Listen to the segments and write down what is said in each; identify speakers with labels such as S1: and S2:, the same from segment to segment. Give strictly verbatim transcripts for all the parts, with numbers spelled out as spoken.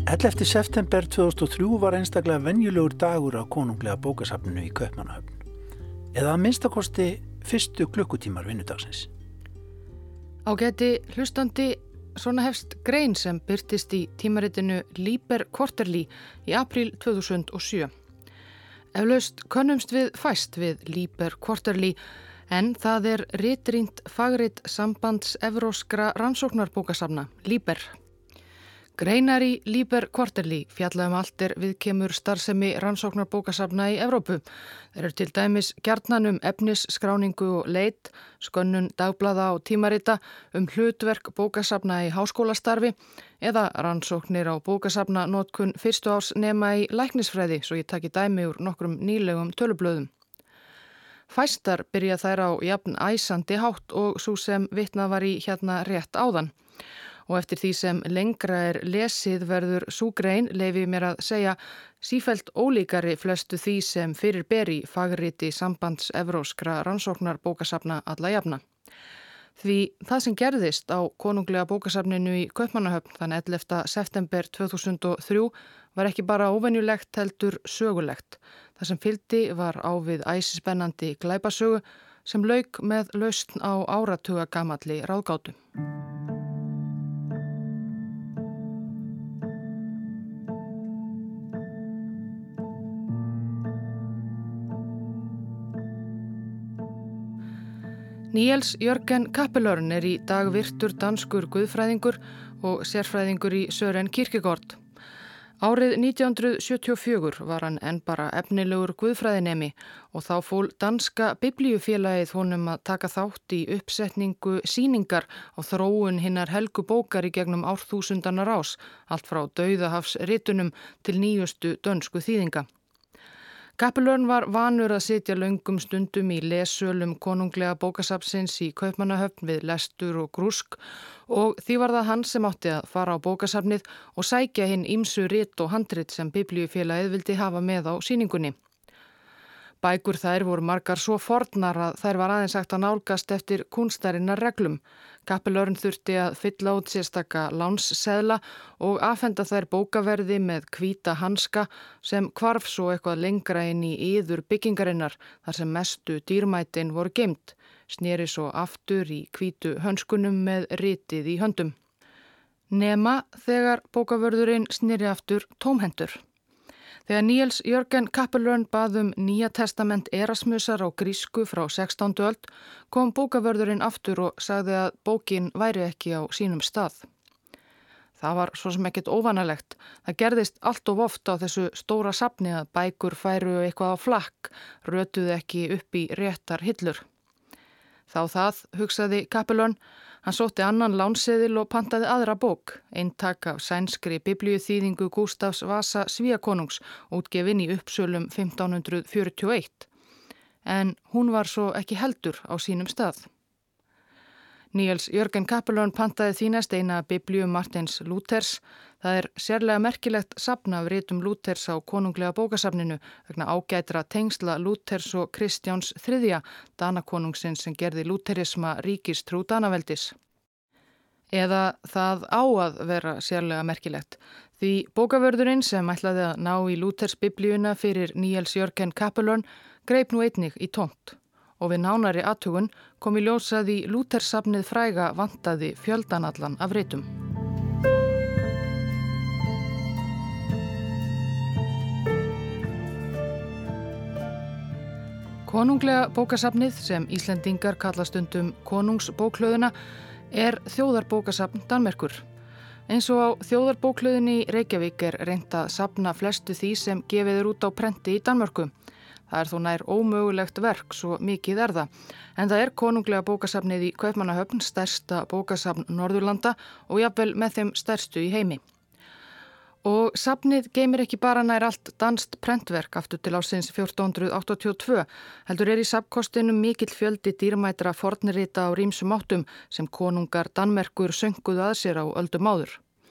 S1: ellefta september tvö þúsund og þrjú var einstaklega venjulegur dagur á konunglega bókasafninu í Kaupmannahöfn. Eða að minnstakosti fyrstu klukkutímar vinnudagsins.
S2: Ágæti hlustandi, svona hefst grein sem birtist í tímaritinu Liber Quarterly í apríl tvö þúsund og sjö. Eflaust könnumst við fæst við Liber Quarterly, en það er ritrýnt fagrit sambands evróskra rannsóknarbókasafna, Liber. Greinar í Liber Quarterly fjalla um allt er viðkemur starfsemi rannsóknarbókasafna í Evrópu. Þeir eru til dæmis gjarnan um efnisskráningu og leit, skönnun dagblaða og tímarita, um hlutverk bókasafna í háskólastarfi eða rannsóknir á bókasafna notkun fyrstu árs nema í læknisfræði, svo ég taki dæmi úr nokkrum nýlegum tölublöðum. Fæstar byrja þær á jafn æsandi hátt og svo sem vitnað var í hérna rétt áðan. Og eftir því sem lengra er lesið verður sú grein, leyfi mér að segja, sífellt ólíkari flestu því sem fyrir beri fagriti sambands evróskra rannsóknarbókasafna alla jafna. Því það sem gerðist á konunglega bókasafninu í Kaupmannahöfn þann ellefta september tvö þúsund og þrjú var ekki bara óvenjulegt heldur sögulegt. Það sem fylgdi var á við æsispennandi glæpasögu sem lauk með lausn á áratuga gamalli ráðgátu. Niels Jørgen Kapelørn er í dag virtur danskur guðfræðingur og sérfræðingur í Søren Kierkegaard. Árið nítján hundruð sjötíu og fjögur var hann enn bara efnilegur guðfræðinemi og þá fól danska biblíufélagið honum að taka þátt í uppsetningu sýningar á þróun hinnar helgu bókar í gegnum árþúsundana rás, allt frá dauðahafsritunum til nýjustu dönsku þýðinga. Kapelørn var vanur að sitja löngum stundum í lessölum konunglega bókasafnsins í Kaupmannahöfn við lestur og grúsk og því var það hann sem átti að fara á bókasafnið og sækja hinn ýmsu rit og handrit sem biblíufélagið vildi hafa með á sýningunni. Bækur þær voru margar svo fornar að þær var aðeins hægt að nálgast eftir kúnstarinnar reglum. Kapelørn þurfti að fylla út sérstaka lánsseðla og afhenda þær bókaverði með hvíta hanska sem hvarf svo eitthvað lengra inn í iður byggingarinnar þar sem mestu dýrmætin voru geymt, sneri svo aftur í hvítu hönskunum með ritið í höndum. Nema þegar bókavörðurinn sneri aftur tómhentur. Þegar Niels Jørgen Kapelørn bað um Nýja testament Erasmusar á grísku frá sextándu öld kom bókavörðurinn aftur og sagði að bókin væri ekki á sínum stað. Það var svo sem ekkert óvanalegt. Það gerðist allt of oft á þessu stóra safni að bækur færu eitthvað á flakk, rötuðu ekki upp í réttar hillur. Þá það, hugsaði Kapelørn, hann sótti annan lánseðil og pantaði aðra bók, eintak af sænskri biblíuþýðingu Gústafs Vasa Svíakonungs, útgefin í Uppsölum fimmtán hundruð fjörutíu og eitt. En hún var svo ekki heldur á sínum stað. Niels Jørgen Kapelørn pantaði því næst eina biblíu Martins Lúthers. Það er sérlega merkilegt safn af ritum Lúthers á konunglega bókasafninu vegna ágætra tengsla Lúthers og Kristjáns þriðja, Danakonungsins sem gerði lútherisma ríkistrú Danaveldis. Eða það á að vera sérlega merkilegt. Því bókavörðurinn sem ætlaði að ná í Lúthers biblíuna fyrir Niels Jørgen Kapelørn greip nú einnig í tómt. Og við nánari athugun kom í ljós að í Lúthersafnið fræga vantaði fjöldanallan af ritum. Konunglega bókasafnið, sem Íslendingar kalla stundum konungsbóklöðuna, er þjóðarbókasafn Danmerkur. Eins og á þjóðarbóklöðinni í Reykjavík er reynt að safna flestu því sem gefið er út á prenti í Danmörku. Það er þó nær ómögulegt verk, svo mikið er það. En það er konunglega bókasafnið í Kaupmannahöfn stærsta bókasafn Norðurlanda og jafnvel með þeim stærstu í heimi. Og safnið geymir ekki bara nær allt danskt prentverk aftur til ársins fjórtán hundruð áttatíu og tvö, heldur er í safnkostinum mikill fjöldi dýrmætra fornrita á rýmsum áttum sem konungar Danmerkur sönguðu að sér á öldum áður.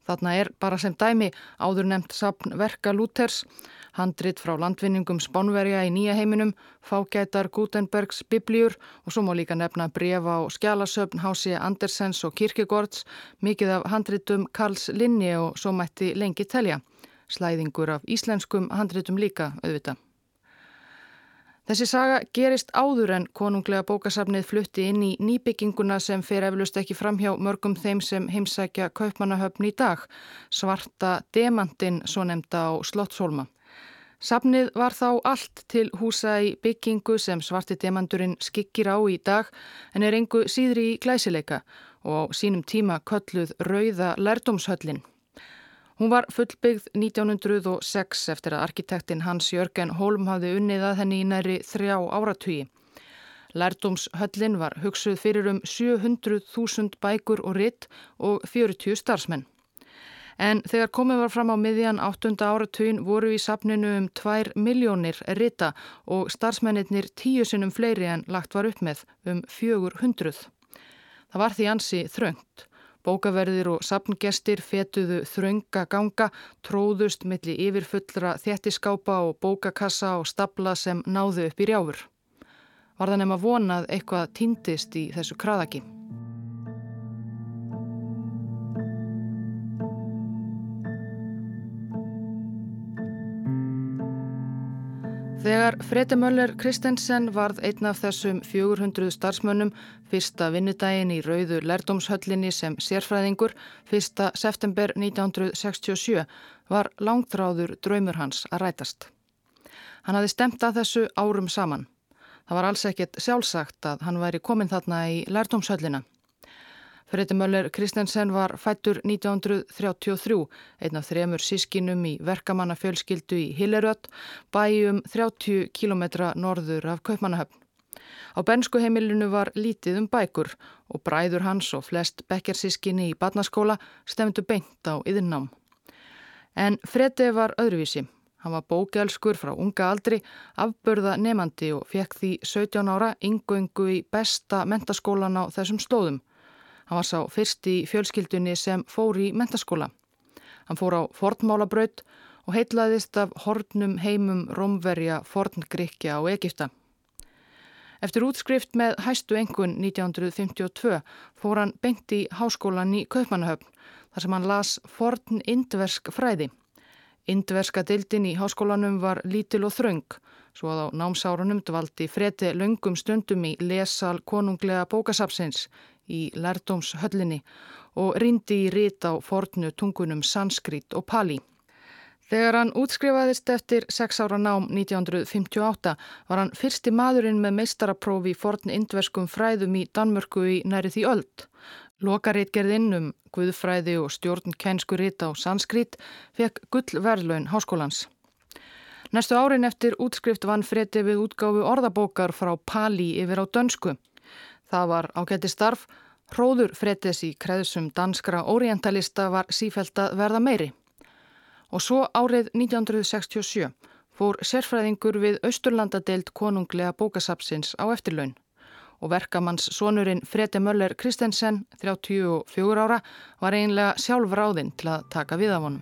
S2: Þarna er bara sem dæmi áður nefnt safn verka Lúthers, handrit frá landvinningum Spánverja í Nýja heiminum, fágætar Gutenbergs biblíur og svo má líka nefna bréfa og skjalasöfn H C Andersens og Kierkegaards, mikið af handritum Karls Linné og svo mætti lengi telja. Slæðingur af íslenskum handritum líka auðvitað. Þessi saga gerist áður en konunglega bókasafnið flutti inn í nýbygginguna sem fer eflaust ekki framhjá mörgum þeim sem heimsækja Kaupmannahöfn í dag, svarta demantinn svo nefnda á Slottshólma. Safnið var þá allt til húsa í byggingu sem svarti demanturinn skyggir á í dag en er engu síðri í glæsileika og á sínum tíma kölluð Rauða lærdómshöllin. Hún var fullbyggð nítján hundruð og sex eftir að arkitektinn Hans Jörgen Holm hafði unnið að henni í nærri þrjá áratugi. Lærdómshöllin var hugsuð fyrir um sjö hundruð þúsund bækur og rit og fjörutíu starfsmenn. En þegar komið var fram á miðjan áttunda áratugin voru í safninu um tvær milljónir rita og starfsmennirnir tíu sinnum fleiri en lagt var upp með, um fjögur hundruð. Það var því ansi þröngt. Bókaverðir og safngestir fetuðu þrönga ganga, tróðust milli yfirfullra þéttiskápa og bókakassa og stafla sem náðu upp í rjáfur. Var það nema vonað eitthvað týndist í þessu kraðaki. Þegar Frede Möller Christensen varð einn af þessum fjögur hundruð starfsmönnum fyrsta vinnudaginn í Rauðu lærdómshöllinni sem sérfræðingur fyrsta september nítján hundruð sextíu og sjö var langþráður draumur hans að rætast. Hann hafði stefnt að þessu árum saman. Það var alls ekkert sjálfsagt að hann væri kominn þarna í lærdómshöllina. Frede Möller Christensen var fæddur nítján hundruð þrjátíu og þrjú, einn af þremur sískinum í verkamannafjölskyldu í Hilleröd, bæ um þrjátíu kílómetra norður af Kaupmannahöfn. Á bernskuheimilinu var lítið um bækur og bræður hans og flest bekkjarsískinni í barnaskóla stefndu beint á iðnnám. En Frede var öðruvísi. Hann var bókaelskur frá unga aldri, afburða nemandi og fekk því sautján ára inngöngu í besta menntaskólan á þessum slóðum. Hann var sá fyrst í fjölskyldunni sem fór í menntaskóla. Hann fór á fornmálabraut og heitlaðist af hornum heimum Rómverja, Forngrikkja og Egypta. Eftir útskrift með hæstu einkunn nítján hundruð fimmtíu og tvö fór hann beint í háskólan í Kaupmannahöfn, þar sem hann las forn indversk fræði. Indverska deildin í háskólanum var lítil og þröng, svo að á námsárunum dvaldi Frede löngum stundum í lessal konunglega bókasafnsins í lærdómshöllinni og rýndi í rit á fornu tungunum sanskrít og pali. Þegar hann útskrifaðist eftir sex ára nám nítján hundruð fimmtíu og átta var hann fyrsti maðurinn með meistarapróf í forn indverskum fræðum í Danmörku í nærri því öld. Lokaritgerðin um guðfræði og stjórnkænsku rit á sanskrít fekk gullverðlaun háskólans. Næstu árin eftir útskrift vann Frede við útgáfu orðabókar frá pali yfir á dönsku. Það var ágætis starf. Hróður Fredes í kreðsum danskra orientalista var sífellt að verða meiri. Og svo árið nítján hundruð sextíu og sjö fór sérfræðingur við Austurlandadeild konunglega bókasafnsins á eftirlaun. Og verkamanns sonurinn Frede Möller Christensen, þrjátíu og fjögur ára, var eiginlega sjálf ráðinn til að taka við af honum.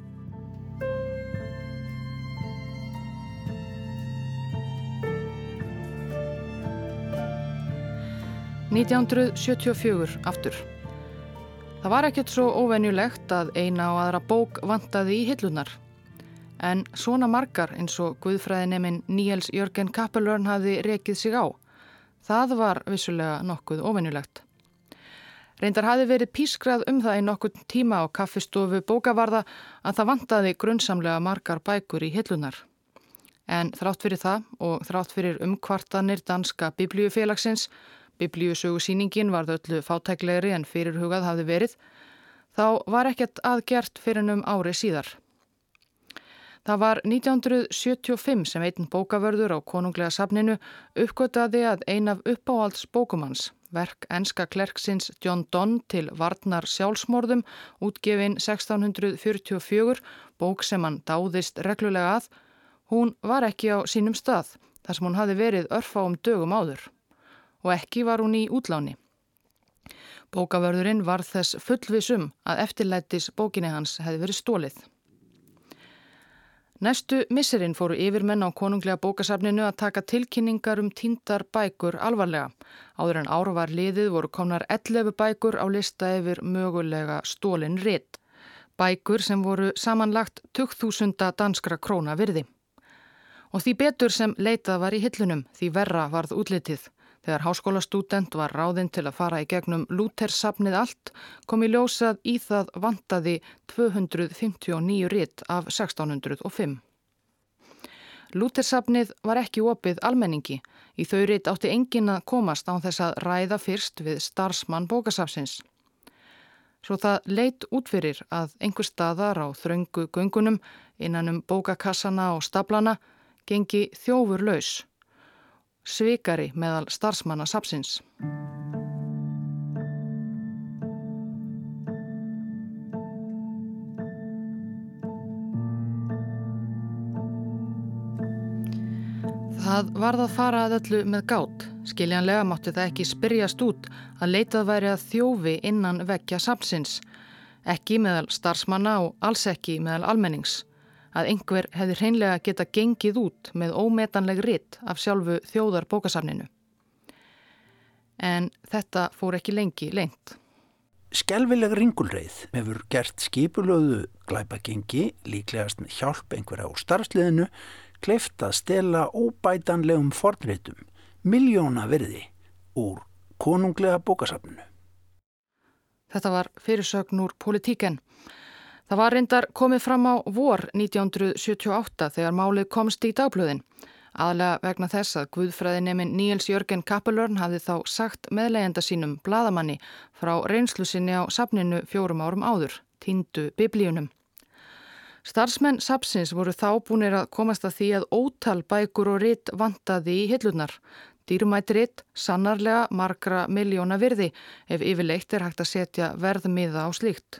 S2: nítján hundruð sjötíu og fjögur aftur. Það var ekkert svo óvenjulegt að eina og aðra bók vantaði í hillunar. En svona margar eins og guðfræðineminn Niels Jörgen Kapelörn hafði rekið sig á. Það var vissulega nokkuð óvenjulegt. Reyndar hafði verið pískrað um það í nokkurn tíma á kaffistofu bókavarða að það vantaði grunnsamlega margar bækur í hillunar. En þrátt fyrir það og þrátt fyrir umkvartanir danska biblíufélagsins, biblíusögusýningin varð öllu fátæklegri en fyrirhugað hafði verið, þá var ekkert aðgert fyrir um ári síðar. Það var nítján hundruð sjötíu og fimm sem einn bókavörður á konunglega safninu uppgötaði að ein af uppáhalds bókumanns, verk enska klerksins John Donne til varnar sjálfsmorðum, útgefin sextán hundruð fjörutíu og fjögur, bók sem hann dáðist reglulega að, hún var ekki á sínum stað, þar sem hún hafði verið örfáum dögum áður. Og ekki var hún í útláni. Bókavörðurinn var þess fullvissum að eftirlætis bókinni hans hefði verið stólið. Næstu misserinn fóru yfirmenn á konunglega bókasafninu að taka tilkynningar um týndar bækur alvarlega. Áður en ár var liðið voru komnar ellefu bækur á lista yfir mögulega stólin rit. Bækur sem voru samanlagt tugþúsunda danskra króna virði. Og því betur sem leitað var í hillunum, því verra varð útlitið. Þegar háskólastúdent var ráðinn til að fara í gegnum Lúthersafnið allt, kom í ljós að í það vantaði tvö hundruð fimmtíu og níu rit af sextán hundruð og fimm. Lúthersafnið var ekki opið almenningi. Í þau rit átti enginn að komast án þess að ræða fyrst við starfsmann bókasafnsins. Svo það leit út fyrir að einhver staðar á þröngu göngunum innan um bókakassana og staplana gengi þjófur laus. Svikari meðal starfsmanna safnsins. Það varð að fara að öllu með gát. Skiljanlega mátti það ekki spyrjast út að leitað væri að þjófi innan veggja safnsins. Ekki meðal starfsmanna og alls ekki meðal almennings. Að einhver hefði hreinlega geta gengið út með ómetanleg rit af sjálfu þjóðarbókasafninu. En þetta fór ekki lengi leynt.
S1: Skelfileg ringulreið hefur gert skipulögðu glæpagengi, líklegast með hjálp einhverja á starfsliðinu, kleift að stela óbætanlegum fornritum, miljóna virði, úr konunglega bókasafninu.
S2: Þetta var fyrirsögn úr Politíken. Það var reyndar komið fram á vor nítján hundruð sjötíu og átta þegar málið komst í dagblöðin. Aðalega vegna þess að guðfræðineminn Niels Jörgen Kapelörn hafði þá sagt meðleigjanda sínum blaðamanni frá reynslu sinni á safninu fjórum árum áður, týndu biblíunum. Starfsmenn safnsins voru þá búnir að komast að því að ótal bækur og rit vantaði í hillurnar. Dýrmætt rit, sannarlega margra miljóna virði ef yfirleitt er hægt að setja verðmiða á slíkt.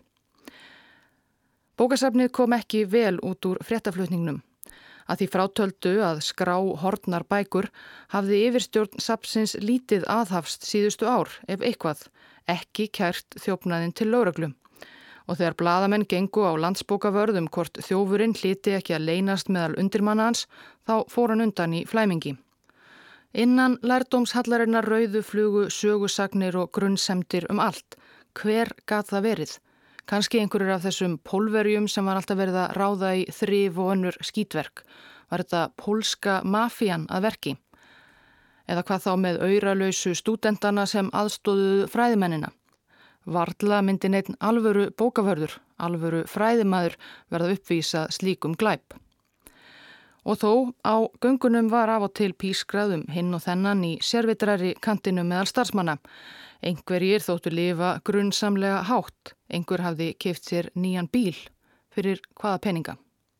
S2: Bókasafnið kom ekki vel út úr fréttaflutningnum. Að því frátöldu að skrá horfnar bækur hafði yfirstjórn safnsins lítið aðhafst síðustu ár, ef eitthvað, ekki kært þjófnaðinn til lögreglu. Og þegar blaðamenn gengu á landsbókavörðum hvort þjófurinn hlyti ekki að leynast meðal undirmanna hans, þá fór hann undan í flæmingi. Innan lærdómshallarinnar rauðu flugu sögusagnir og grunnsemdir um allt. Hver gat það verið? Kanski einhverjur af þessum pólverjum sem var alltaf verið að ráða í þrif og önnur skítverk. Var þetta pólska mafían að verki? Eða hvað þá með auralausu stúdentana sem aðstóðuðu fræðimennina? Varla myndi neinn alvöru bókavörður, alvöru fræðimaður verða uppvísa slíkum glæp. Og þó á göngunum var af og til pískraðum hinn og þennan í sérvitrari kantinum meðal starfsmanna. Einhverjir þóttu lifa grunnsamlega hátt. Einhver hafði keypt sér nýjan bíl fyrir hvaða peninga.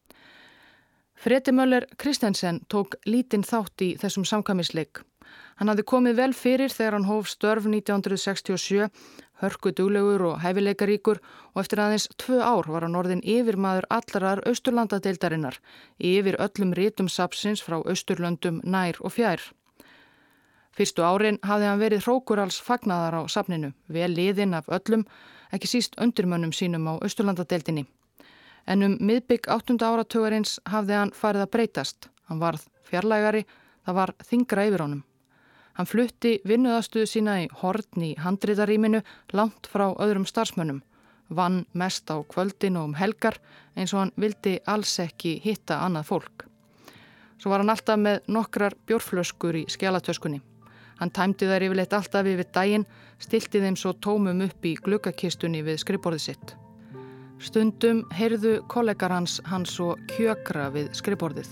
S2: Fredi Möller Kristensen tók lítinn þátt í þessum samkvæmisleik. Hann hafði komið vel fyrir þegar hann hóf störf nítján hundruð sextíu og sjö, hörkuduglegur og hæfileikaríkur og eftir aðeins tvö ár var hann orðinn yfirmaður allrar Austurlandadeildarinnar, yfir öllum ritum safnsins frá Austurlöndum nær og fjær. Fyrstu árin hafði hann verið hrókur alls fagnaðar á safninu, vel liðinn af öllum, ekki síst undirmönnum sínum á Austurlandadeildinni. En um miðbygg áttunda áratugarins hafði hann farið að breytast. Hann varð fjarlægari, það var þyngra yfir honum. Hann flutti vinnuðastuðu sína í horn í handritaríminu langt frá öðrum starfsmönnum, vann mest á kvöldin og um helgar eins og hann vildi alls ekki hitta annað fólk. Svo var hann alltaf með nokkrar bjórflöskur í skjalatöskunni. Hann tæmdi þær yfirleitt alltaf yfir daginn, stilti þeim svo tómum upp í gluggakistunni við skrifborðið sitt. Stundum heyrðu kollegar hans hans svo kjökra við skrifborðið.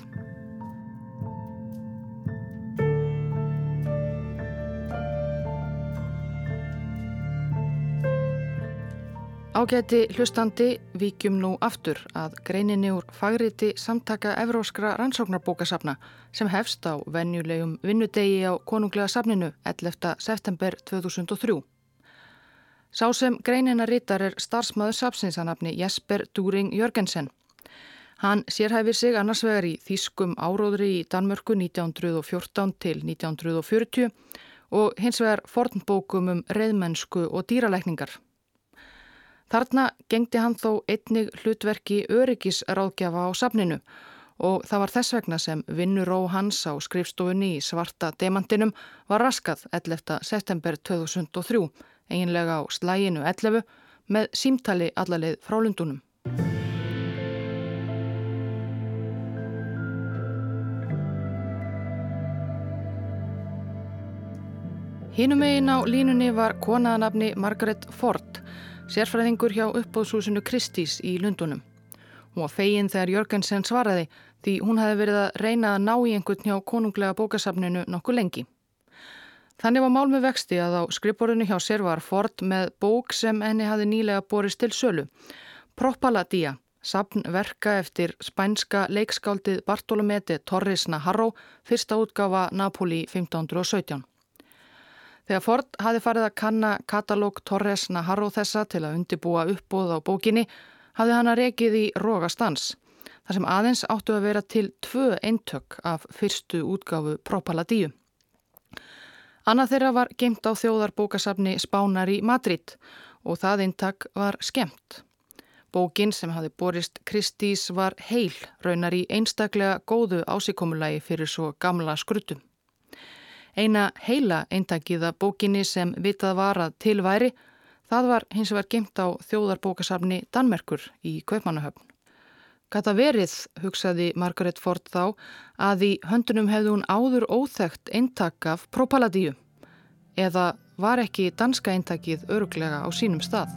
S2: Ágæti hlustandi, víkjum nú aftur að greininni úr fagriti Samtaka evróskra rannsóknarbókasafna sem hefst á venjulegum vinnudegi á konunglega safninu ellefta september tvö þúsund og þrjú. Sá sem greinina ritar er starfsmaður safnsins að nafni Jesper During Jørgensen. Hann sérhæfir sig annars vegar í þýskum áróðri í Danmörku nítján hundruð og fjórtán til nítján hundruð og fjörutíu og hins vegar fornbókum um reiðmennsku og dýralækningar. Þarna gegndi hann þó einnig hlutverki öryggisráðgjafa á safninu og það var þess vegna sem vinnuró hans á skrifstofunni í Svarta demantinum var raskað ellefta september tvö þúsund og þrjú, eiginlega á slaginu ellefu, með símtali allaleið frá Lundúnum. Hinum megin á línunni var kona að nafni Margaret Ford, sérfræðingur hjá uppboðshúsinu Christie's í Lundúnum. Hún var fegin þegar Jörgensen svaraði því hún hefði verið að reyna að ná í einhvern hjá konunglega bókasafninu nokkuð lengi. Þannig var mál með vexti að á skrifborðinu hjá sér var Ford með bók sem henni hafði nýlega borist til sölu. Propaladia, safn verka eftir spænska leikskáldið Bartolomé de Torres Naharro, fyrsta útgáfa Napoli fimmtán hundruð og sautján. Þegar Ford hafði farið að kanna katalóg Torres Naharro þessa til að undirbúa uppboð á bókinni, hafði hana rekið í rogastans, þar sem aðeins áttu að vera til tvö eintök af fyrstu útgáfu Propaladíu. Annað þeirra var geymt á þjóðarbókasafni Spánar í Madrid og það eintak var skemmt. Bókin sem hafði borist Christie's var heil, raunar í einstaklega góðu ásíkomulagi fyrir svo gamla skruddu. Eina heila eintakið af bókinni sem vitað var að til væri, það var hins vegar geymt á þjóðarbókasafni Danmerkur í Kaupmannahöfn. Gat það verið, hugsaði Margaret Ford þá, að í höndunum hefði hún áður óþekkt eintak af Propaladíu, eða var ekki danska eintakið örugglega á sínum stað.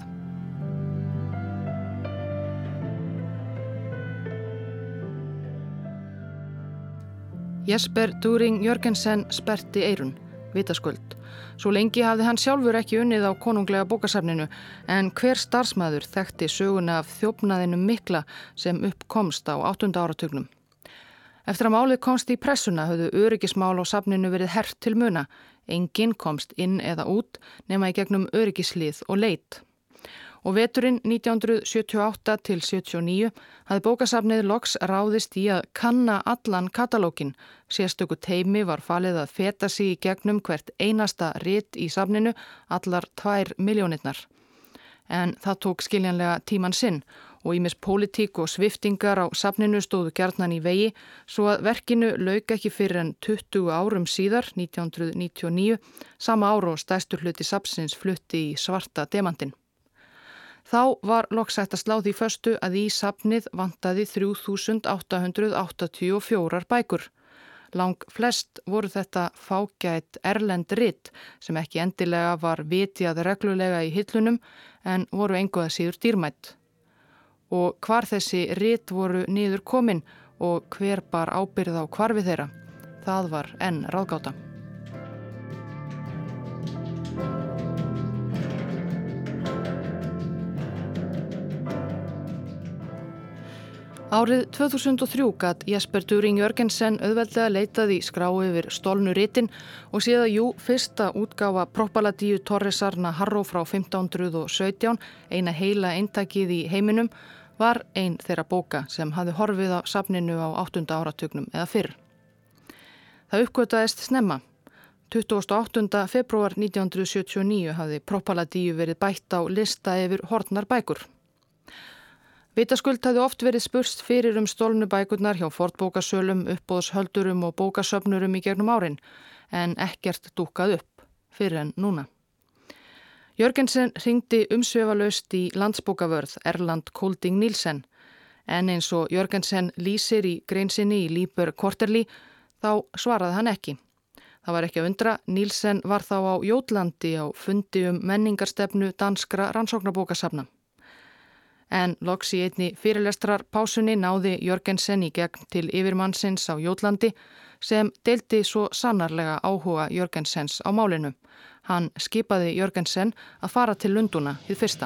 S2: Jesper During Jörgensen sperrti eyrun, vitaskuld. Svo lengi hafði hann sjálfur ekki unnið á konunglega bókasafninu en hver starfsmaður þekkti söguna af þjófnaðinum mikla sem uppkomst á áttunda áratugnum. Eftir að málið komst í pressuna höfðu öryggismál á safninu verið hert til muna. Enginn komst inn eða út nema í gegnum öryggislið og leit. Og veturinn nítján hundruð sjötíu og átta til sjötíu og níu hafði bókasafnið loks ráðist í að kanna allan katalógin. Sérstöku teymi var falið að feta sig í gegnum hvert einasta rit í safninu, allar tvær milljónirnar. En það tók skiljanlega tíman sinn og ýmis pólitík og sviftingar á safninu stóðu gjarnan í vegi svo að verkinu lauk ekki fyrir en tuttugu árum síðar, nítján hundruð níutíu og níu, sama ár og stærstur hluti safnsins flutti í Svarta demantin. Þá var loks hægt að slá því föstu að í safnið vantaði þrjú þúsund átta hundruð áttatíu og fjórar bækur. Lang flest voru þetta fágæt erlend rit sem ekki endilega var vitjað reglulega í hillunum en voru engu að síður dýrmætt. Og hvar þessi rit voru niður komin og hver bar ábyrgð á hvarfi þeirra, það var enn ráðgáta. Árið tvö þúsund og þrjú gat Jesper During Jörgensen auðveldlega leitað í skrá yfir stolnu ritin og séð að jú, fyrsta útgáfa Propaladíu Torresar Naharro frá fimmtán hundruð og sautján, eina heila eintakið í heiminum, var ein þeirra bóka sem hafði horfið á safninu á áttunda áratugnum eða fyrr. Það uppgötaðist snemma. tuttugasta og áttunda febrúar nítján hundruð sjötíu og níu hafði Propaladíu verið bætt á lista yfir horfnar bækur. Vitaskuld hafði oft verið spurst fyrir um stolnu bækurnar hjá fornbókasölum, uppboðshöldurum og bókasöfnurum í gegnum árin, en ekkert dúkkað upp, fyrir en núna. Jörgensen hringdi umsvifalaust í landsbókavörð Erland Kolding Nielsen, en eins og Jörgensen lýsir í grein sinni í Liber Quarterly, þá svaraði hann ekki. Það var ekki að undra, Nielsen var þá á Jótlandi á fundi um menningarstefnu danskra rannsóknarbókasafna. En loks í einni fyrirlestrar pásunni náði Jörgensen í gegn til yfirmannsins á Jótlandi sem deildi svo sannarlega áhuga Jörgensens á málinu. Hann skipaði Jörgensen að fara til Lundúna hið fyrsta.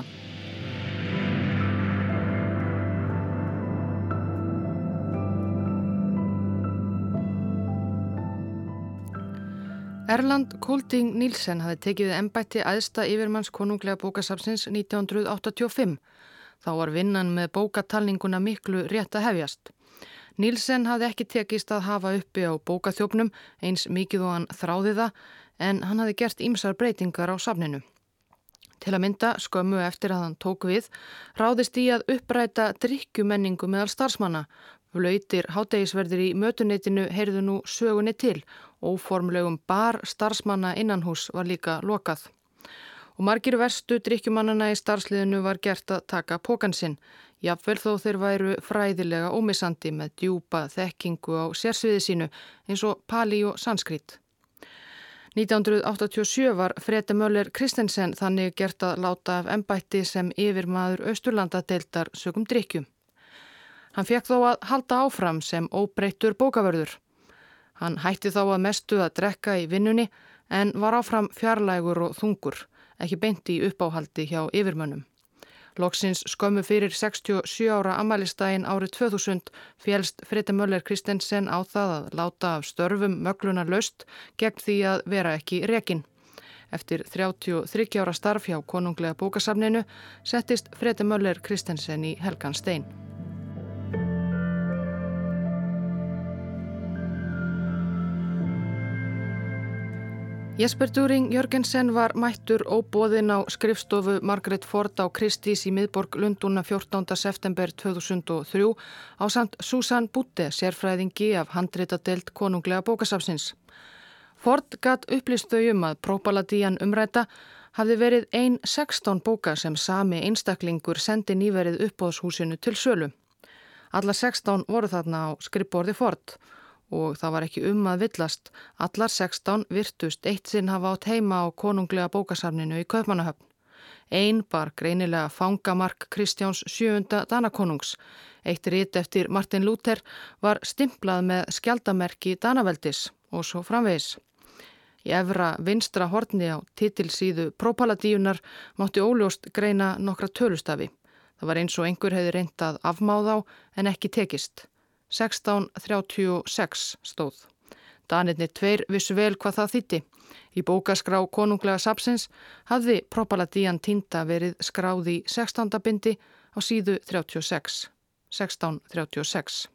S2: Erland Kolding Nielsen hafði tekið við embætti æðsta yfirmanns konunglega bókasafnsins nítján hundruð áttatíu og fimm. Þá var vinnan með bókatalninguna miklu rétt að hefjast. Nielsen hafði ekki tekist að hafa uppi á bókaþjófnum eins mikið og hann þráði það, en hann hafði gert ýmsar breytingar á safninu. Til að mynda skömmu eftir að hann tók við, ráðist í að uppræta drykkjumenningu meðal starfsmanna. Blautir hádegisverðir í mötuneytinu heyrðu nú sögunni til. Óformlegum bar starfsmanna innanhús var líka lokað. Og margir verstu drykkjumannana í starfsliðinu var gert að taka pókan sinn. Jafnvel þó þeir væru fræðilega ómissandi með djúpa þekkingu á sérsviði sínu eins og Pali og Sanskrit. nítján hundruð áttatíu og sjö var Frede Möller Christensen þannig gert að láta af embætti sem yfirmaður Austurlandadeildar sökum drykkju. Hann fekk þó að halda áfram sem óbreyttur bókavörður. Hann hætti þá að mestu að drekka í vinnunni en var áfram fjarlægur og þungur, ekki beint í uppáhaldi hjá yfirmönnum. Loksins skömmu fyrir sextíu og sjö ára afmælisdaginn árið tvö þúsund félst Frede Möller Christensen á það að láta af störfum möglunarlaust gegn því að vera ekki rekinn. Eftir þrjátíu og þriggja ára starf hjá Konunglega bókasafninu settist Frede Möller Christensen í helgan stein. Jesper During Jørgensen var mættur óboðinn á skrifstofu Margaret Ford á Christie's í miðborg Lundúna fjórtánda september tvö þúsund og þrjú ásamt Susan Budde, sérfræðingi af handritadeild Konunglega bókasafnsins. Ford gat upplýst þau um að Própaladían umræta hafði verið ein sextán bóka sem sami einstaklingur sendi nýverið uppboðshúsinu til sölu. Allar sextán voru þarna á skrifborði Ford. Og það var ekki um að villast. Allar sextán virtust eitt sinn hafa átt heima á Konunglega bókasafninu í Kaupmannahöfn. Ein bar greinilega fangamark Kristjáns sjöunda Danakonungs. Eitt rit eftir Martin Luther var stimplað með skjaldamerki Danaveldis og svo framvegis. Í efra vinstra horni á titilsíðu Própaladíunar mátti óljóst greina nokkra tölustafi. Það var eins og einhver hefði reynt að afmáð á en ekki tekist. sextán þrjátíu og sex stóð. Danirnir tveir vissu vel hvað það þýddi. Í bókaskrá Konunglega safnsins hafði Própaladían týnda verið skráð í sextánda bindi á síðu þrjátíu og sex. sextán þrjátíu og sex.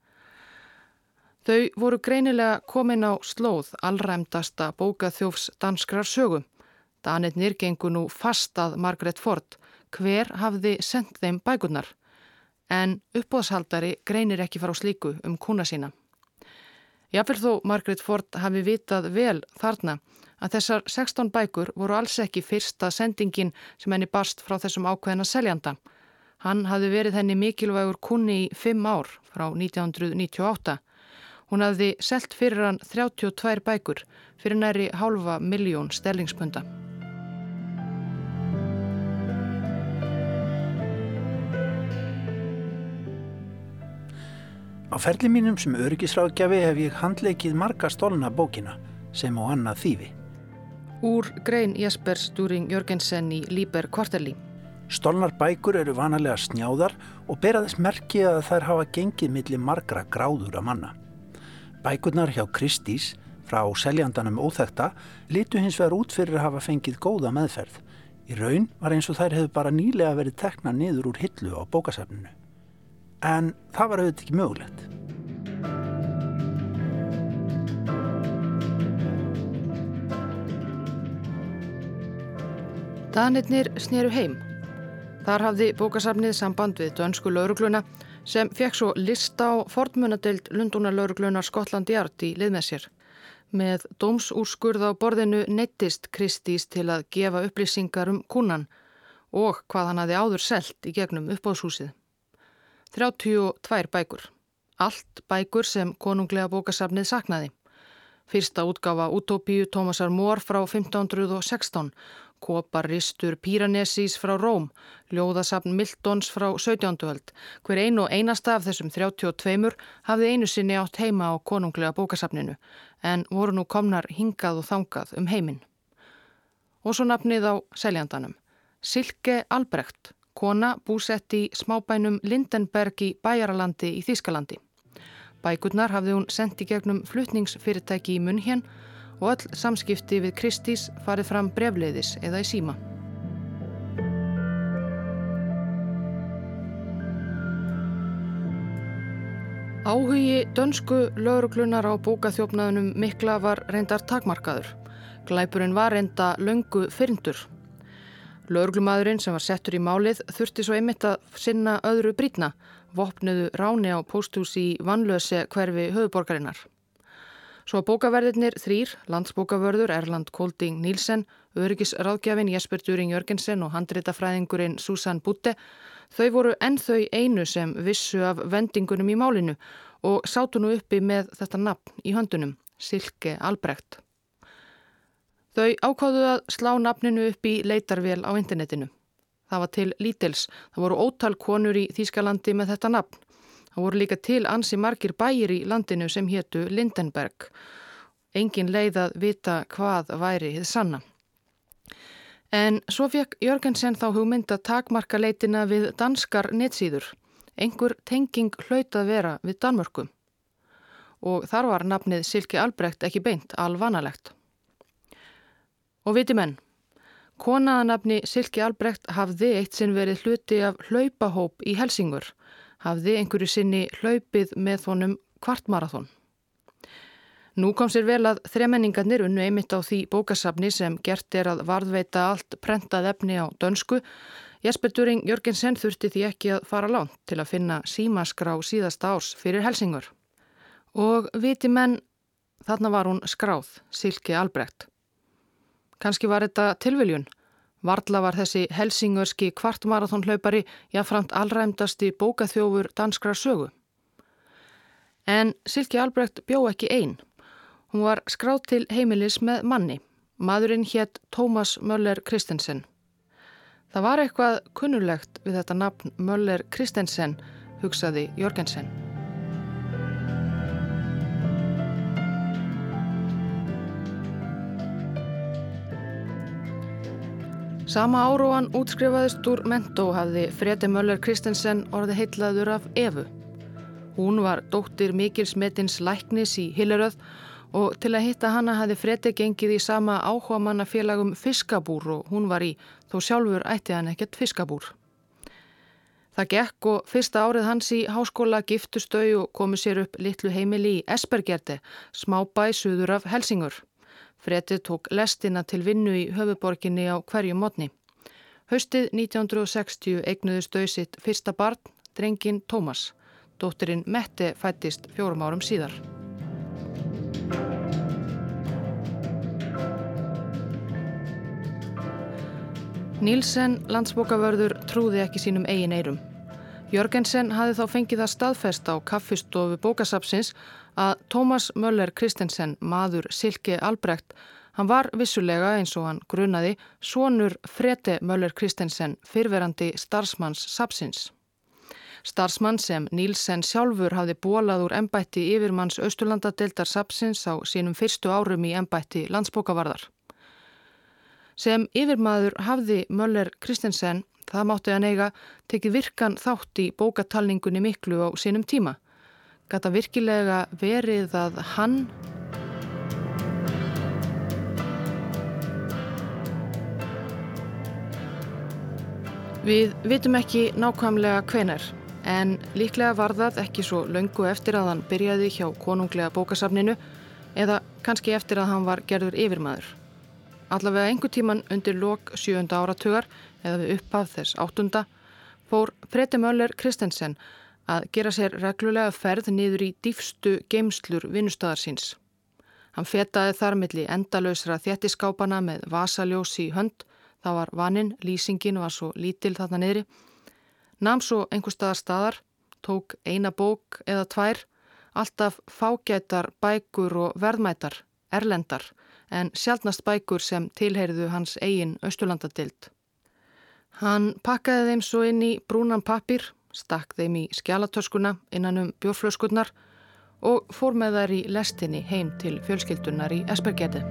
S2: Þau voru greinilega komin á slóð allræmdasta bókaþjófs danskrar sögu. Danirnir gengu nú fast að Margaret Ford. Hver hafði sendt þeim bækurnar? En uppboðshaldari greinir ekki frá slíku um kúna sína. Jafnvel þó Margaret Ford hafi vitað vel þarna að þessar sextán bækur voru alls ekki fyrsta sendingin sem henni barst frá þessum ákveðna seljanda. Hann hafði verið henni mikilvægur kúnni í fimm ár frá nítján hundruð níutíu og átta. Hún hafði selt fyrir hann þrjátíu og tvær bækur fyrir nærri hálfa milljón sterlingspunda.
S1: Á ferli mínum sem öryggisráðgjafi hef ég handleikið marga stolna bókina sem á annað þýfi.
S2: Úr grein Jespers During Jørgensen í Liber Quarterly.
S1: Stolnar bækur eru vanalega snjáðar og bera þess merki að þær hafa gengið milli margra gráður að manna. Bækurnar hjá Christie's frá seljandanum óþekkta litu hins vegar út fyrir að hafa fengið góða meðferð. Í raun var eins og þær hefðu bara nýlega verið teknar niður úr hillu á bókasafninu. En það var auðvitað ekki mögulegt.
S2: Danirnir sneru heim. Þar hafði bókasafnið samband við dönsku lögregluna sem fekk svo lista á fornmunadeild Lundúnarlögreglunar Scotland Yard í lið með sér. Með dómsúrskurð á borðinu neyddist Christie's til að gefa upplýsingar um kúnan og hvað hann hafði áður selt í gegnum uppboðshúsið. þrjátíu og tvær bækur. Allt bækur sem Konunglega bókasafnið saknaði. Fyrsta útgáfa Útópíu Tómasar More frá fimmtán hundruð og sextán, Koparristur Píranesis frá Róm, Ljóðasafn Miltons frá sautjándu öld. Hver einu og einasta af þessum þrjátíu og tveimur hafði einu sinni átt heima á Konunglega bókasafninu, en voru nú komnar hingað og þangað um heiminn. Og svo nafnið á seljandanum. Silke Albrecht. Kona búsett í smábænum Lindenberg í Bæjaralandi í Þýskalandi. Bækurnar hafði hún sendt í gegnum flutningsfyrirtæki í München og öll samskipti við Christie's farið fram bréfleiðis eða í síma. Áhugi dönsku lögreglunar á bókaþjófnaðinum mikla var reyndar takmarkaður. Glæpurinn var enda löngu fyrndur. Lögreglumaðurinn sem var settur í málið þurfti svo einmitt að sinna öðru brýnna, vopnuðu ráni á pósthúsi í Vanlöse hverfi höfuðborgarinnar. Svo bókaverðirnir þrír, landsbókavörður Erland Kolding Nielsen, öryggisráðgjafinn Jesper During Jørgensen og handritafræðingurinn Susan Budde, þau voru enn þau einu sem vissu af vendingunum í málinu og sátu nú uppi með þetta nafn í höndunum, Silke Albrecht. Þau ákváðu að slá nafninu upp í leitarvél á internetinu. Það var til lítils, það voru ótal konur í Þýskalandi með þetta nafn. Það voru líka til ansi margir bæir í landinu sem hétu Lindenberg. Engin leið að vita hvað væri hið sanna. En svo fekk Jørgensen þá hugmynd að takmarka leitina við danskar netsíður. Einhver tenging hlaut að vera við Danmörku. Og þar var nafnið Silke Albrecht ekki beint alvanalegt. Og viti menn, kona að nafni Silke Albrecht hafði eitt sinn verið hluti af hlaupahóp í Helsingur. Hafði einhverju sinni hlaupið með honum kvartmarathon. Nú kom sér vel að þremenningarnir unnu einmitt á því bókasafni sem gert er að varðveita allt prentað efni á dönsku. Jesper During Jørgensen þurfti því ekki að fara langt til að finna símaskrá síðasta árs fyrir Helsingur. Og viti menn, þarna var hún skráð, Silke Albrecht. Kanski var þetta tilviljun. Varla var þessi helsingörski kvartmarathonhlaupari jafnframt allræmdasti bókaþjófur danskrar sögu. En Silke Albrecht bjó ekki ein. Hún var skráð til heimilis með manni. Maðurinn hét Thomas Møller Kristensen. Það var eitthvað kunnulegt við þetta nafn Møller Kristensen, hugsaði Jørgensen. Sama ár og hann útskrifaðist úr mentó hafði Frede Møller Kristensen orðið heillaður af Evu. Hún var dóttir mikilsmetins læknis í Hilleröð og til að hitta hana hafði Frede gengið í sama áhugamannafélag um fiskabúr og hún var í, þó sjálfur ætti hann ekkert fiskabúr. Það gekk og fyrsta árið hans í háskóla giftust þau og komu sér upp litlu heimili í Espergærde, smábæ suður af Helsingur. Frede tók lestina til vinnu í höfuðborginni á hverju morgni. Haustið nítján hundruð sextíu eignuðust þau sitt fyrsta barn, drenginn Tómas. Dóttirinn Mette fæddist fjórum árum síðar. Nielsen, landsbókavörður, trúði ekki sínum eigin eyrum. Jørgensen hafði þá fengið það staðfest á kaffistofu bókasafnsins að Thomas Møller Kristensen, maður Silke Albrecht, hann var vissulega eins og hann grunaði sonur Frede Møller Kristensen, fyrverandi starfsmanns safnsins. Starfsmann sem Nielsen sjálfur hafði bolað úr embætti yfirmanns Austurlandadeildar safnsins á sínum fyrstu árum í embætti landsbókavarðar. Sem yfirmaður hafði Møller Kristensen, það mátti hann eiga, tekið virkan þátt í bókatalningunni miklu á sínum tíma. Gat það virkilega verið að hann... Við vitum ekki nákvæmlega hvenær, en líklega var það ekki svo löngu eftir að hann byrjaði hjá konunglega bókasafninu eða kannski eftir að hann var gerður yfirmaður. Allavega einhver tíman undir lok sjöunda áratugar eða við upphaf þess áttunda fór Frede Møller Kristensen að gera sér reglulega ferð niður í dýfstu geymslur vinnustæðar síns. Hann fetaði þar milli endalausra þéttiskápana með vasaljós í hönd, það var vaninn, lýsingin var svo lítil þarna niðri. Nam svo einhverstaðar staðar, tók eina bók eða tvær, alltaf fágætar bækur og verðmætar, erlendar, en sjaldnast bækur sem tilheyrðu hans eigin Austurlandadeild. Hann pakkaði þeim svo inn í brúnan pappír, stakk þeim í skjalatöskuna innan um bjórflöskurnar og fór með þær í lestinni heim til fjölskyldunar í Espergærde.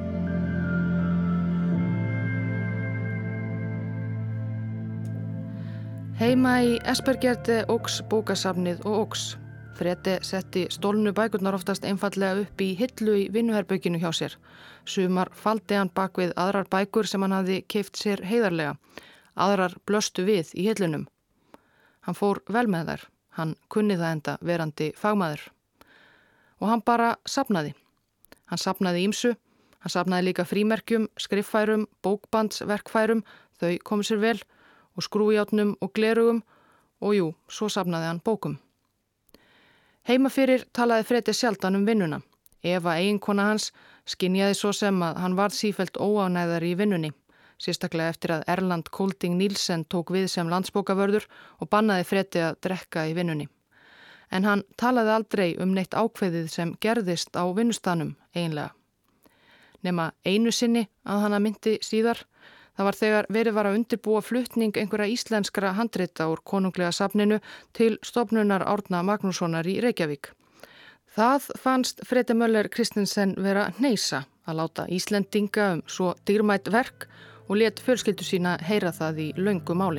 S2: Heima í Espergærde óx bókasafnið og óx. Frede setti stolnu bækurnar oftast einfallega upp í hillu í vinnuherberginu hjá sér. Sumar faldi hann bak við aðrar bækur sem hann hafði keypt sér heiðarlega. Aðrar blöstu við í hillunum. Hann fór vel með þær. Hann kunni það enda verandi fagmaður. Og hann bara safnaði. Hann safnaði ýmsu. Hann safnaði líka frímerkjum, skriffærum, bókbandsverkfærum, þau komu sér vel, og skrújátnum og glerugum og jú, svo safnaði hann bókum. Heima fyrir talaði Fredi sjaldan um vinnuna. Eva eiginkona hans skynjaði svo sem að hann varð sífellt óánægðari í vinnunni, sérstaklega eftir að Erland Kolding Nielsen tók við sem landsbókavörður og bannaði Fredi að drekka í vinnunni. En hann talaði aldrei um neitt ákveðið sem gerðist á vinnustanum eiginlega. Nema einu sinni að hana myndi síðar, það var þegar verið var að undirbúa flutning einhverja íslenskra handrita úr konunglega safninu til stofnunar Árna Magnússonar í Reykjavík. Það fannst Fredi Möller Kristensen vera hneysa að láta Íslendinga um svo dýrmætt verk og lét fjölskyldu sína heyra það í löngu máli.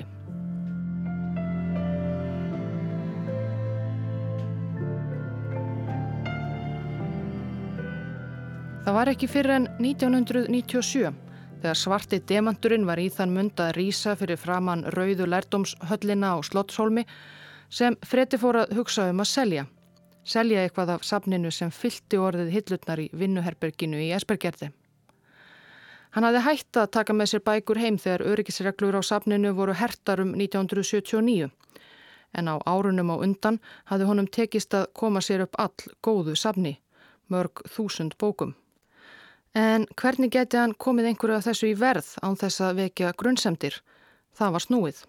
S2: Það var ekki fyrr en nítján hundruð níutíu og sjö, þegar svarti demanturinn var í þann mund að rísa fyrir framan rauðu lærdómshöllina á Slottshólmi, sem Fredi fór að hugsa um að selja. Selja eitthvað af safninu sem fyllti orðið hillurnar í vinnuherberginu í Espergerði. Hann hafði hætt að taka með sér bækur heim þegar öryggisreglur á safninu voru hertar um nítján hundruð sjötíu og níu. En á árunum á undan hafði honum tekist að koma sér upp all góðu safni, mörg þúsund bókum. En hvernig geti hann komið einhverju af þessu í verð án þess að vekja grunnsemdir? Það var snúið.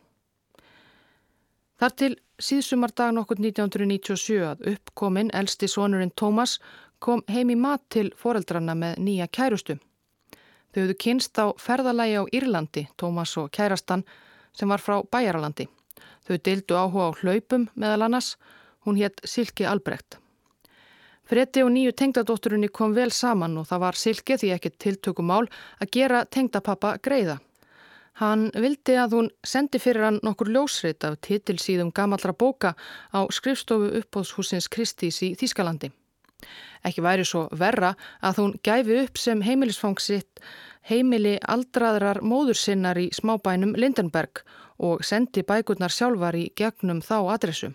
S2: Þar til síðsumardag nokkurn nítján hundruð níutíu og sjö að uppkominn elsti sonurinn Tómas kom heim í mat til foreldranna með nýja kærustu. Þau höfðu kynst á ferðalagi á Írlandi, Tómas og kærastan, sem var frá Bæjaralandi. Þau deildu áhuga á hlaupum meðal annars, hún hét Silke Albrecht. Fredi og nýju tengdadótturinni kom vel saman og það var Silke því ekkert tiltökumál að gera tengdapappa greiða. Hann vildi að hún sendi fyrir hann nokkur ljósrit af titilsíðum gamallra bóka á skrifstofu uppboðshússins Kristís í Þýskalandi. Ekki væri svo verra að hún gæfi upp sem heimilisfang sitt heimili aldraðrar móður sinnar í smábænum Lindenberg og sendi bækurnar sjálfar í gegnum þá adressu.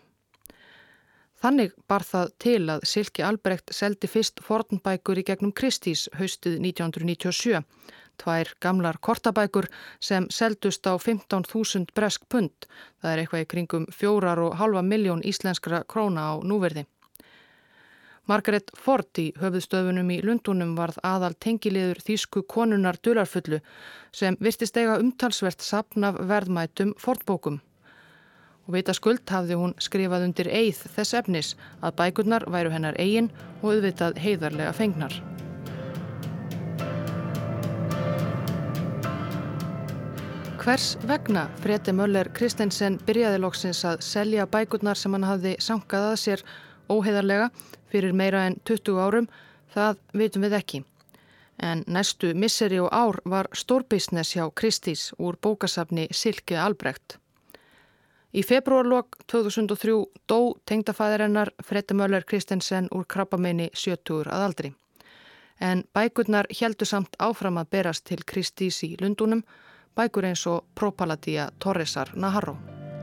S2: Þannig bar það til að Silke Albrecht seldi fyrst fornbækur í gegnum Kristís haustið nítján hundruð níutíu og sjö, tvær gamlar kortabækur sem seldust á fimmtán þúsund bresk pund, það er eitthvað í kringum fjórar og halva miljón íslenskra króna á núverði. Margaret Ford í höfuðstöðunum í Lundúnum varð aðal tengiliður þýsku konunnar dularfullu sem virtist eiga umtalsvert safn af verðmætum fornbókum. Og vitaskuld hafði hún skrifað undir eið þess efnis að bækurnar væru hennar eigin og auðvitað heiðarlega fengnar. Hvers vegna Fredi Möller Kristensen byrjaði loksins að selja bækurnar sem hann hafði sankað að sér óheiðarlega fyrir meira en tuttugu árum, það vitum við ekki. En næstu misseri og ár var stórbisness hjá Kristís úr bókasafni Silke Albrecht. Í febrúarlok tvö þúsund og þrjú dó tengdafæðir hennar Fredi Möller Kristensen úr krabbameini sjötugur að aldri. En bækurnar héldu samt áfram að berast til Kristís í Lundúnum, bækur eins og Propaladia Torresar Naharro.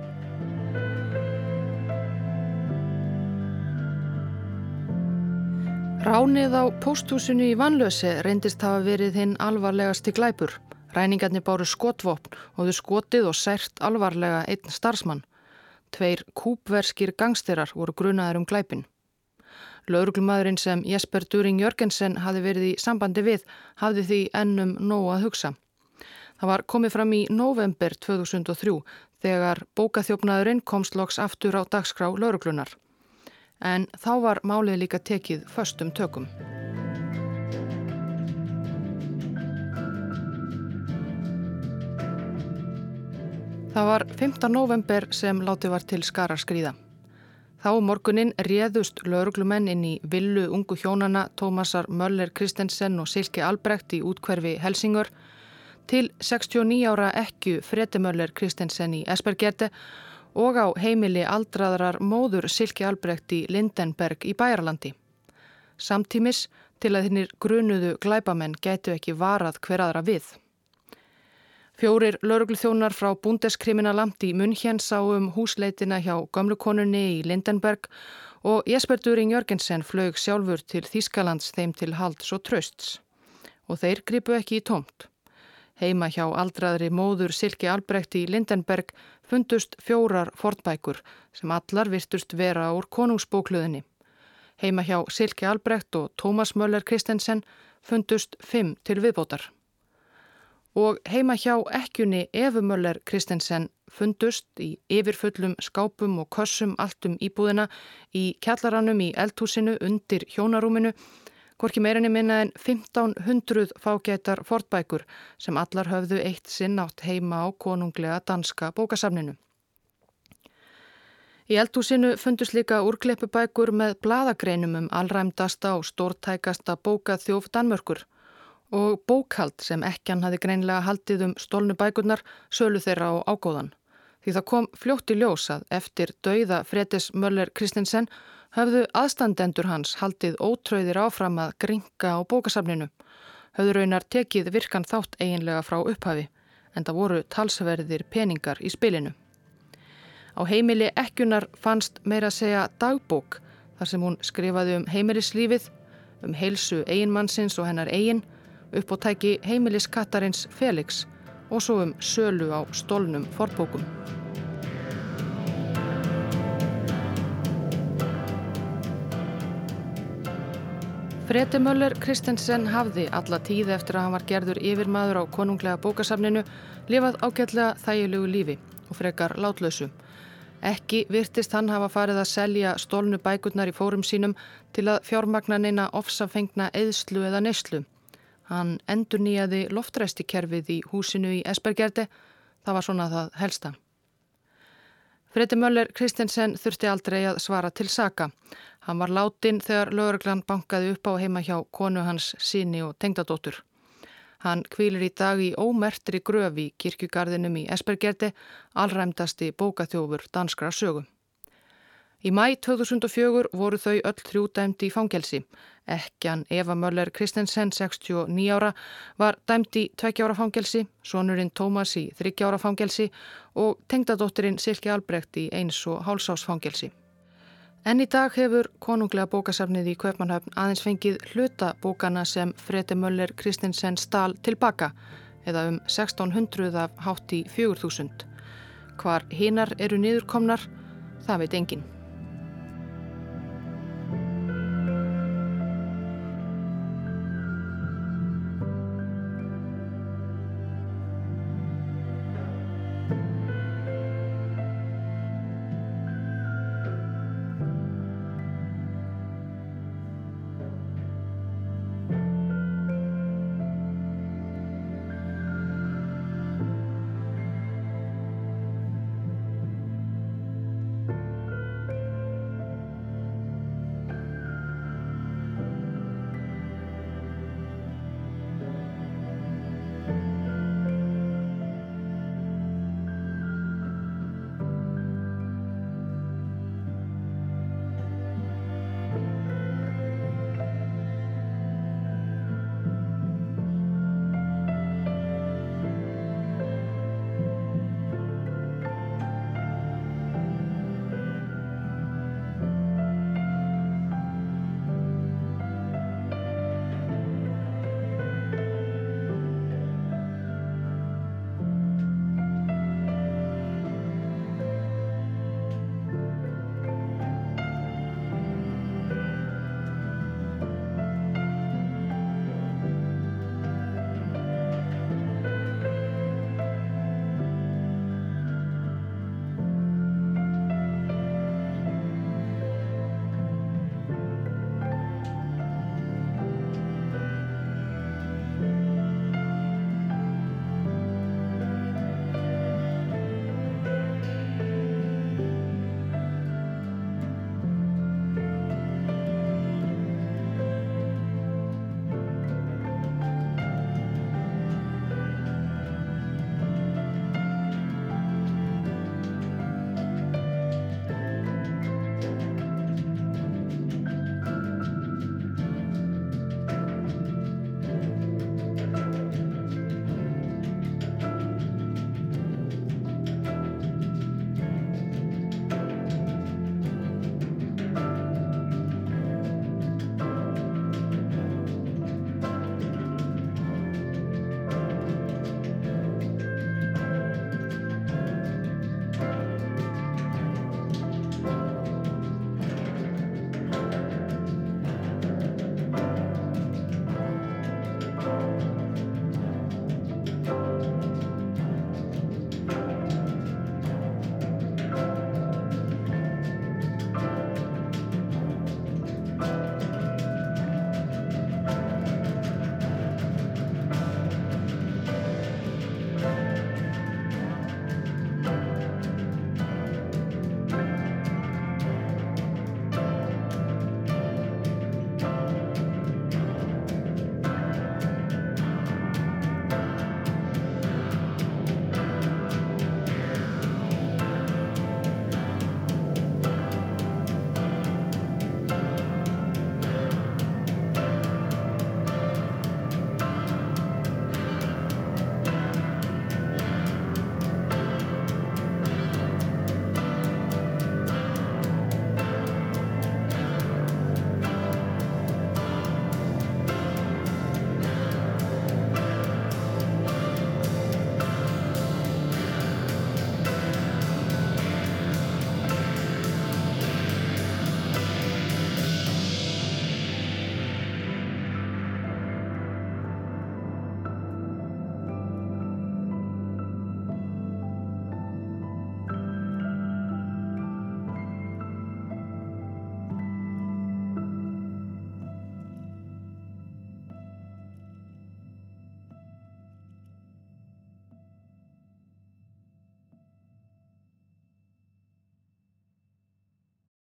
S2: Ránið á pósthúsinu í Vanlöse reyndist hafa verið hinn alvarlegasti glæpur. Ræningarnir báru skotvopn og þau skotið og sært alvarlega einn starfsmann. Tveir kúbverskir gangsterar voru grunaðir um glæpin. Lögreglumaðurinn sem Jesper During Jörgensen hafði verið í sambandi við hafði því ennum nóg að hugsa. Það var komið fram í nóvember tvö þúsund og þrjú þegar bókaþjófnaðurinn komst loks aftur á dagskrá lögreglunar. En þá var málið líka tekið föstum tökum. Það var fimmta nóvember sem látið var til skarar skríða. Þá morguninn réðust lögreglumenn inn í villu ungu hjónana Tómasar Möller Kristensen og Silke Albrecht í útkverfi Helsingör til sextíu og níu ára ekkju Fredi Möller Kristensen í Espergerði og á heimili aldraðrar móður Silke Albrecht í Lindenberg í Bæjaralandi. Samtímis til að hinnir grunuðu glæpamenn gætu ekki varað hver aðra við. Fjórir lögregluþjónar frá Bundeskriminalamt í München sá um húsleitina hjá gömlukonunni í Lindenberg og Jesper During Jörgensen flaug sjálfur til Þýskalands þeim til halds og trausts. og þeir gripu ekki í tómt. Heima hjá aldraðri móður Silke Albrecht í Lindenberg fundust fjórar fornbækur sem allar virtust vera úr konungsbókhlöðinni. Heima hjá Silke Albrecht og Thomas Möller Christensen fundust fimm til viðbótar. Og heima hjá ekkjunni Evu Möller Christensen fundust í yfirfullum skápum og kössum allt um íbúðina í kjallaranum í eldhúsinu undir hjónarúminu hvorki meira en minna en fimmtán hundruð fágætar fornbækur sem allar höfðu eitt sinn átt heima á konunglega danska bókasafninu. Í eldhúsinu fundust líka úrklippubækur með blaðagreinum um alræmdasta og stórtækasta bókaþjóf Danmörkur og bókhald sem ekkjan hafði greinilega haldið um stolnu bækurnar, sölu þeirra á ágóðan. Því það kom fljótt í ljós að eftir dauða Fredes Möller Christensen höfðu aðstandendur hans haldið ótrauðir áfram að gringa á bókasafninu. Höfðu raunar tekið virkan þátt eiginlega frá upphafi, en það voru talsverðir peningar í spilinu. Á heimili ekkjunar fannst meira að segja dagbók þar sem hún skrifaði um heimilislífið, um heilsu eiginmannsins og hennar eigin, uppátæki heimiliskattarins Felix og svo um sölu á stolnum fornbókum. Frede Möller Christensen hafði alla tíð eftir að hann var gerður yfirmaður á konunglega bókasafninu lifað ágætlega þægilegu lífi og frekar látlausu. Ekki virtist hann hafa farið að selja stolnu bækurnar í fórum sínum til að fjármagna neina ofsafengna eyðslu eða neyslu. Hann endurnýjaði loftræstikerfið í húsinu í Espergærde, það var svona það helsta. Frede Möller Christensen þurfti aldrei að svara til saka. Hann var látinn þegar lögreglan bankaði upp á heima hjá konu hans, syni og tengdadóttur. Hann hvílir í dag í ómertri gröf í kirkjugarðinum í Espergærde, alræmdasti bókaþjófur danskra sögu. Í maí tvö þúsund og fjögur voru þau öll þrjú dæmd í fangelsi. Ekkjan Eva Möller Christensen, sextíu og níu ára, var dæmd í tveggja ára fangelsi, sonurinn Thomas í þriggja ára fangelsi og tengdadóttirinn Silke Albrecht í eins og hálfs árs fangelsi. En í dag hefur konunglega bókasafnið í Kaupmannahöfn aðeins fengið hluta bókana sem Frede Möller Christensen stal tilbaka, eða um sextán hundruð af hátt í fjögur þúsund. Hvar hinar eru niðurkomnar, það veit enginn.